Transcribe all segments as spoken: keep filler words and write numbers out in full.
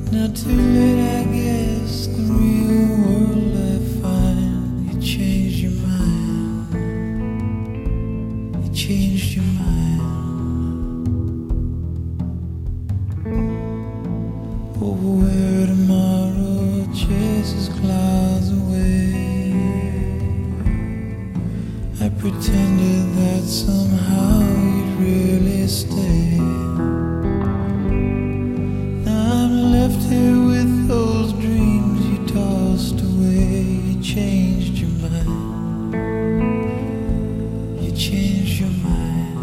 Not too late, I guess. The real world I find. You changed your mind. You changed your mind. Oh, where tomorrow chases clouds away. I pretended that somehow you'd really stay. Now I'm left here with those dreams you tossed away. You changed your mind. You changed your mind.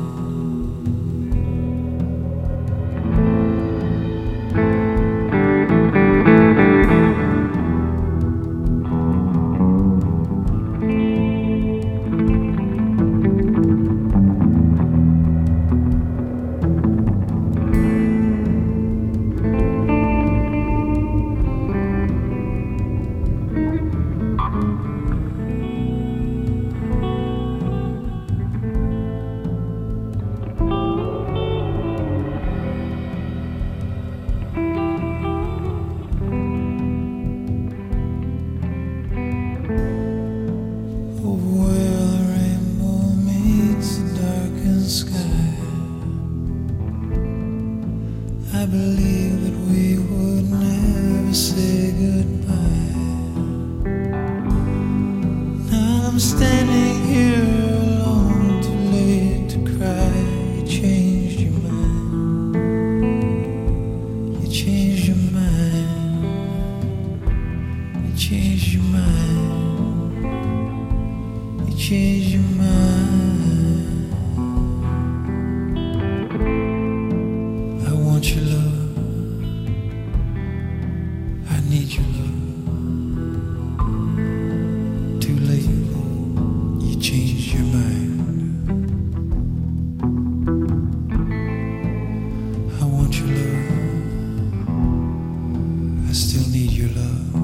I believe that we would never say goodbye. Now I'm standing here alone, too late to cry. You changed your mind. You changed your mind. You changed your mind. You changed your mind. I want your love. I need your love. Too late, you changed your mind. I want your love. I still need your love.